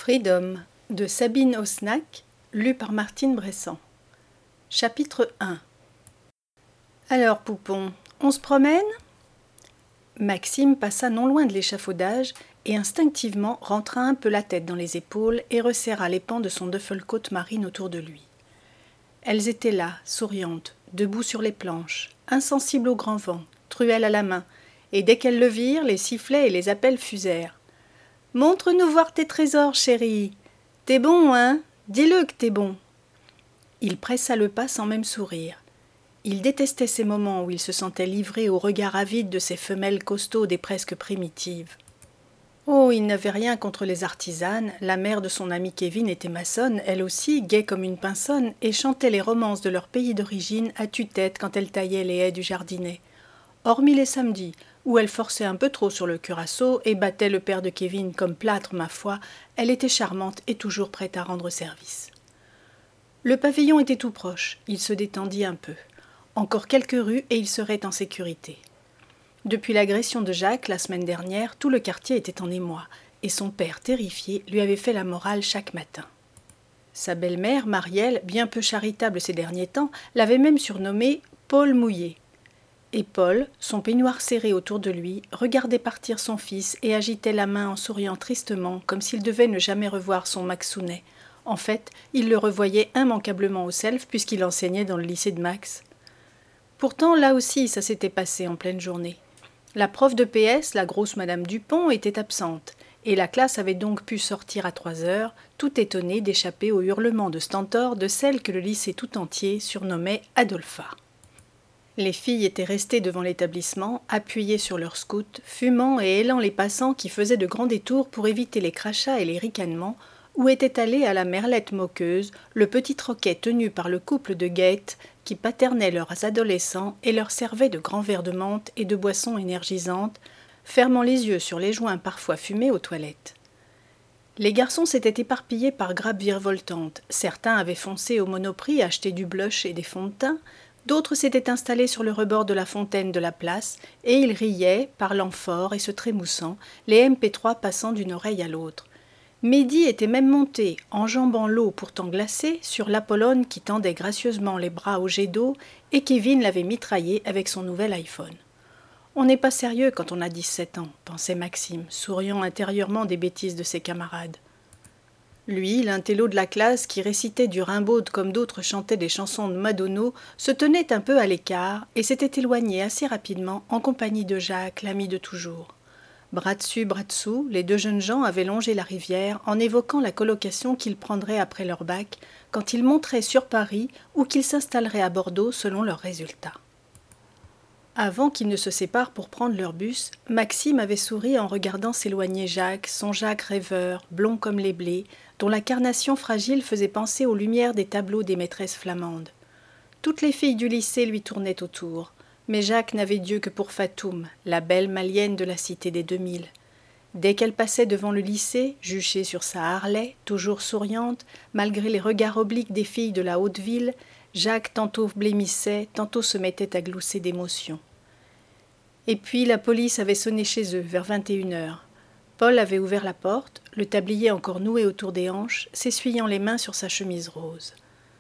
Freedom de Sabine Osnack, lu par Martine Bressan. Chapitre 1. Alors, Poupon, on se promène ? Maxime passa non loin de l'échafaudage et instinctivement rentra un peu la tête dans les épaules et resserra les pans de son duffel-coat marine autour de lui. Elles étaient là, souriantes, debout sur les planches, insensibles au grand vent, truelle à la main, et dès qu'elles le virent, les sifflets et les appels fusèrent. « Montre-nous voir tes trésors, chérie. T'es bon, hein ? Dis-le que t'es bon. » Il pressa le pas sans même sourire. Il détestait ces moments où il se sentait livré au regard avide de ces femelles costaudes et presque primitives. Oh, il n'avait rien contre les artisanes, la mère de son ami Kevin était maçonne, elle aussi, gaie comme une pinsonne, et chantait les romances de leur pays d'origine à tue-tête quand elle taillait les haies du jardinet. Hormis les samedis, où elle forçait un peu trop sur le curaçao et battait le père de Kevin comme plâtre, ma foi, elle était charmante et toujours prête à rendre service. Le pavillon était tout proche, il se détendit un peu. Encore quelques rues et il serait en sécurité. Depuis l'agression de Jacques la semaine dernière, tout le quartier était en émoi, et son père, terrifié, lui avait fait la morale chaque matin. Sa belle-mère, Marielle, bien peu charitable ces derniers temps, l'avait même surnommé Paul Mouillé. Et Paul, son peignoir serré autour de lui, regardait partir son fils et agitait la main en souriant tristement, comme s'il devait ne jamais revoir son Maxounet. En fait, il le revoyait immanquablement au self puisqu'il enseignait dans le lycée de Max. Pourtant, là aussi, ça s'était passé en pleine journée. La prof de PS, la grosse Madame Dupont, était absente, et la classe avait donc pu sortir à 3 heures, tout étonnée d'échapper aux hurlements de stentor de celle que le lycée tout entier surnommait Adolpha. Les filles étaient restées devant l'établissement, appuyées sur leurs scouts, fumant et hélant les passants qui faisaient de grands détours pour éviter les crachats et les ricanements, où était allé à la merlette moqueuse le petit troquet tenu par le couple de guettes qui paternait leurs adolescents et leur servait de grands verres de menthe et de boissons énergisantes, fermant les yeux sur les joints parfois fumés aux toilettes. Les garçons s'étaient éparpillés par grappes virevoltantes. Certains avaient foncé au Monoprix acheter du blush et des fonds de teint, d'autres s'étaient installés sur le rebord de la fontaine de la place, et ils riaient, parlant fort et se trémoussant, les MP3 passant d'une oreille à l'autre. Mehdi était même monté, enjambant l'eau pourtant glacée, sur l'Apollone qui tendait gracieusement les bras au jet d'eau, et Kevin l'avait mitraillé avec son nouvel iPhone. On n'est pas sérieux quand on a 17 ans, pensait Maxime, souriant intérieurement des bêtises de ses camarades. Lui, l'intello de la classe, qui récitait du Rimbaud comme d'autres chantaient des chansons de Madonna, se tenait un peu à l'écart et s'était éloigné assez rapidement en compagnie de Jacques, l'ami de toujours. Bras dessus, bras dessous, les deux jeunes gens avaient longé la rivière en évoquant la colocation qu'ils prendraient après leur bac, quand ils monteraient sur Paris ou qu'ils s'installeraient à Bordeaux selon leurs résultats. Avant qu'ils ne se séparent pour prendre leur bus, Maxime avait souri en regardant s'éloigner Jacques, son Jacques rêveur, blond comme les blés, dont la carnation fragile faisait penser aux lumières des tableaux des maîtresses flamandes. Toutes les filles du lycée lui tournaient autour, mais Jacques n'avait Dieu que pour Fatoum, la belle malienne de la cité des 2000. Dès qu'elle passait devant le lycée, juchée sur sa Harley, toujours souriante, malgré les regards obliques des filles de la haute ville, Jacques tantôt blêmissait, tantôt se mettait à glousser d'émotion. Et puis la police avait sonné chez eux, vers 21h. Paul avait ouvert la porte, le tablier encore noué autour des hanches, s'essuyant les mains sur sa chemise rose.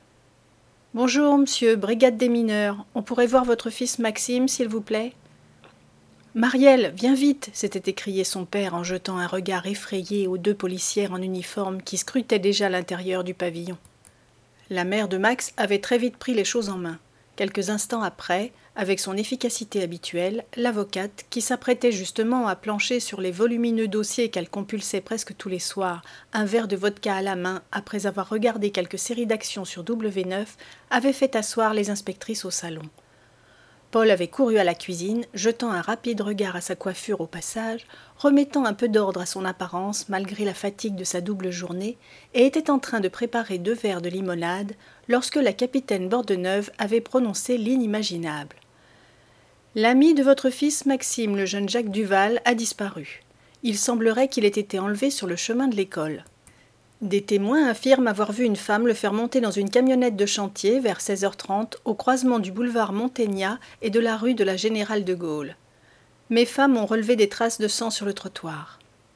« Bonjour, monsieur, brigade des mineurs. On pourrait voir votre fils Maxime, s'il vous plaît ?»« Marielle, viens vite !» s'était écrié son père en jetant un regard effrayé aux deux policières en uniforme qui scrutaient déjà l'intérieur du pavillon. La mère de Max avait très vite pris les choses en main. Quelques instants après, avec son efficacité habituelle, l'avocate, qui s'apprêtait justement à plancher sur les volumineux dossiers qu'elle compulsait presque tous les soirs, un verre de vodka à la main, après avoir regardé quelques séries d'actions sur W9, avait fait asseoir les inspectrices au salon. Paul avait couru à la cuisine, jetant un rapide regard à sa coiffure au passage, remettant un peu d'ordre à son apparence malgré la fatigue de sa double journée, et était en train de préparer 2 verres de limonade lorsque la capitaine Bordeneuve avait prononcé l'inimaginable. « L'ami de votre fils Maxime, le jeune Jacques Duval, a disparu. Il semblerait qu'il ait été enlevé sur le chemin de l'école. Des témoins affirment avoir vu une femme le faire monter dans une camionnette de chantier vers 16h30 au croisement du boulevard Montégnat et de la rue de la Générale de Gaulle. Mes femmes ont relevé des traces de sang sur le trottoir. »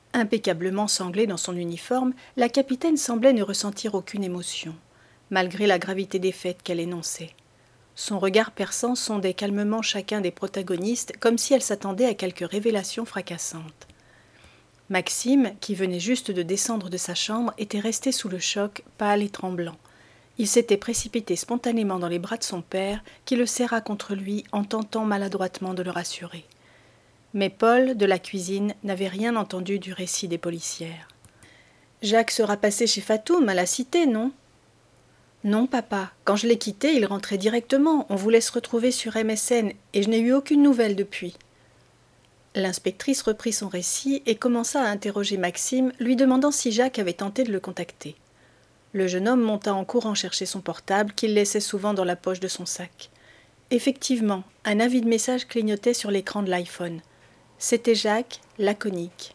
Impeccablement sanglée dans son uniforme, la capitaine semblait ne ressentir aucune émotion, malgré la gravité des faits qu'elle énonçait. Son regard perçant sondait calmement chacun des protagonistes, comme si elle s'attendait à quelque révélation fracassante. Maxime, qui venait juste de descendre de sa chambre, était resté sous le choc, pâle et tremblant. Il s'était précipité spontanément dans les bras de son père, qui le serra contre lui en tentant maladroitement de le rassurer. Mais Paul, de la cuisine, n'avait rien entendu du récit des policières. « Jacques sera passé chez Fatoum, à la cité, non ?»« Non, papa. Quand je l'ai quitté, il rentrait directement. On voulait se retrouver sur MSN, et je n'ai eu aucune nouvelle depuis. » L'inspectrice reprit son récit et commença à interroger Maxime, lui demandant si Jacques avait tenté de le contacter. Le jeune homme monta en courant chercher son portable, qu'il laissait souvent dans la poche de son sac. Effectivement, un avis de message clignotait sur l'écran de l'iPhone. C'était Jacques, laconique.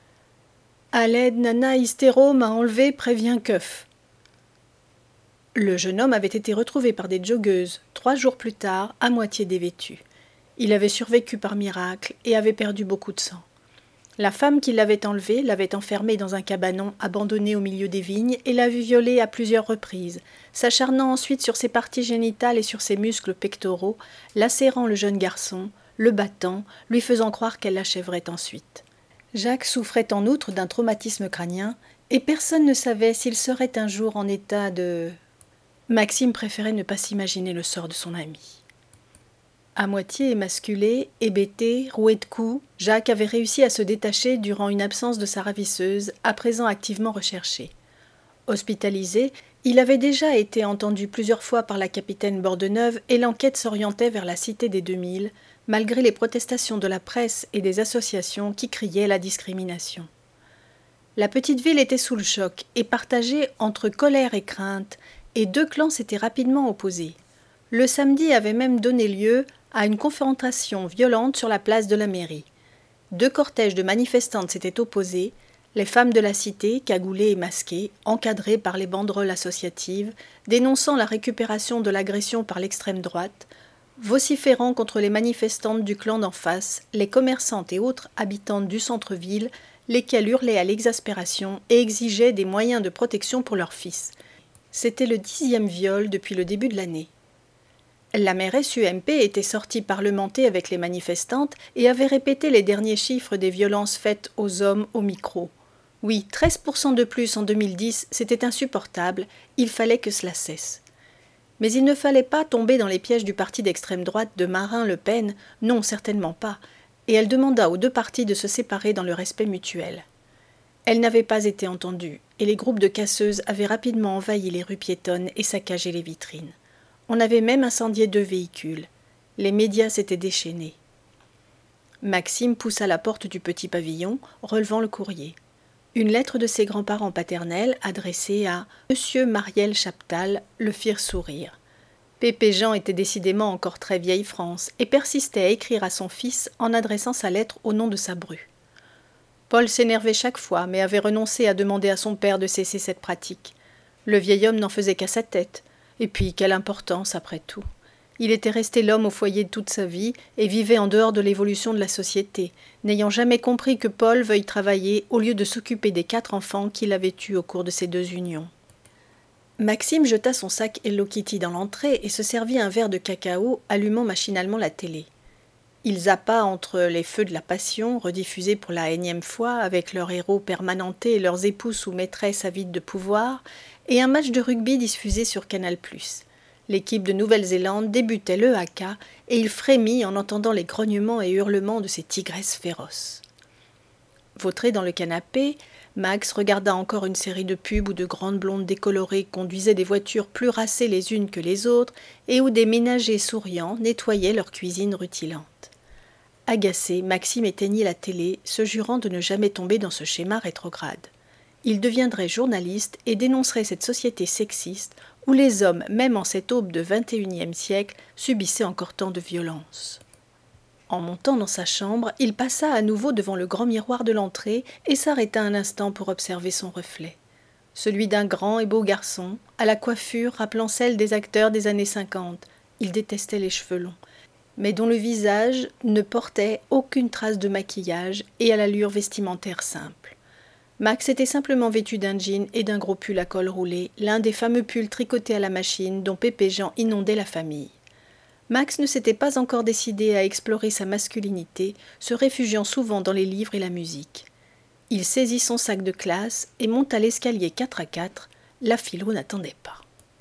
« À l'aide, Nana Hystéro m'a enlevé, prévient keuf. » Le jeune homme avait été retrouvé par des joggeuses 3 jours plus tard, à moitié dévêtu. Il avait survécu par miracle et avait perdu beaucoup de sang. La femme qui l'avait enlevé l'avait enfermé dans un cabanon abandonné au milieu des vignes et l'avait violé à plusieurs reprises, s'acharnant ensuite sur ses parties génitales et sur ses muscles pectoraux, lacérant le jeune garçon, le battant, lui faisant croire qu'elle l'achèverait ensuite. Jacques souffrait en outre d'un traumatisme crânien et personne ne savait s'il serait un jour en état de... Maxime préférait ne pas s'imaginer le sort de son ami. À moitié émasculé, hébété, roué de coups, Jacques avait réussi à se détacher durant une absence de sa ravisseuse, à présent activement recherchée. Hospitalisé, il avait déjà été entendu plusieurs fois par la capitaine Bordeneuve et l'enquête s'orientait vers la cité des 2000, malgré les protestations de la presse et des associations qui criaient la discrimination. La petite ville était sous le choc et partagée entre colère et crainte, et 2 clans s'étaient rapidement opposés. Le samedi avait même donné lieu à une confrontation violente sur la place de la mairie. 2 cortèges de manifestantes s'étaient opposés, les femmes de la cité, cagoulées et masquées, encadrées par les banderoles associatives, dénonçant la récupération de l'agression par l'extrême droite, vociférant contre les manifestantes du clan d'en face, les commerçantes et autres habitantes du centre-ville, lesquelles hurlaient à l'exaspération et exigeaient des moyens de protection pour leurs fils. C'était le 10e viol depuis le début de l'année. La mairesse UMP était sortie parlementer avec les manifestantes et avait répété les derniers chiffres des violences faites aux hommes au micro. Oui, 13% de plus en 2010, c'était insupportable, il fallait que cela cesse. Mais il ne fallait pas tomber dans les pièges du parti d'extrême droite de Marine Le Pen, non, certainement pas, et elle demanda aux 2 partis de se séparer dans le respect mutuel. Elle n'avait pas été entendue, et les groupes de casseuses avaient rapidement envahi les rues piétonnes et saccagé les vitrines. On avait même incendié 2 véhicules. Les médias s'étaient déchaînés. Maxime poussa la porte du petit pavillon, relevant le courrier. Une lettre de ses grands-parents paternels, adressée à « Monsieur Mariel Chaptal », le firent sourire. Pépé Jean était décidément encore très vieille France et persistait à écrire à son fils en adressant sa lettre au nom de sa bru. Paul s'énervait chaque fois, mais avait renoncé à demander à son père de cesser cette pratique. Le vieil homme n'en faisait qu'à sa tête. Et puis, quelle importance après tout. Il était resté l'homme au foyer de toute sa vie et vivait en dehors de l'évolution de la société, n'ayant jamais compris que Paul veuille travailler au lieu de s'occuper des 4 enfants qu'il avait eus au cours de ces 2 unions. Maxime jeta son sac Hello Kitty dans l'entrée et se servit un verre de cacao, allumant machinalement la télé. Il zappa entre les feux de la passion, rediffusés pour la énième fois, avec leurs héros permanentés et leurs épouses ou maîtresses avides de pouvoir, et un match de rugby diffusé sur Canal+. L'équipe de Nouvelle-Zélande débutait le haka et il frémit en entendant les grognements et hurlements de ces tigresses féroces. Vautré dans le canapé, Max regarda encore une série de pubs où de grandes blondes décolorées conduisaient des voitures plus racées les unes que les autres et où des ménagers souriants nettoyaient leur cuisine rutilante. Agacé, Maxime éteignit la télé, se jurant de ne jamais tomber dans ce schéma rétrograde. Il deviendrait journaliste et dénoncerait cette société sexiste où les hommes, même en cette aube de XXIe siècle, subissaient encore tant de violence. En montant dans sa chambre, il passa à nouveau devant le grand miroir de l'entrée et s'arrêta un instant pour observer son reflet. Celui d'un grand et beau garçon, à la coiffure rappelant celle des acteurs des années 50. Il détestait les cheveux longs, mais dont le visage ne portait aucune trace de maquillage et à l'allure vestimentaire simple. Max était simplement vêtu d'un jean et d'un gros pull à col roulé, l'un des fameux pulls tricotés à la machine dont Pépé Jean inondait la famille. Max ne s'était pas encore décidé à explorer sa masculinité, se réfugiant souvent dans les livres et la musique. Il saisit son sac de classe et monta l'escalier 4 à 4. La philo n'attendait pas.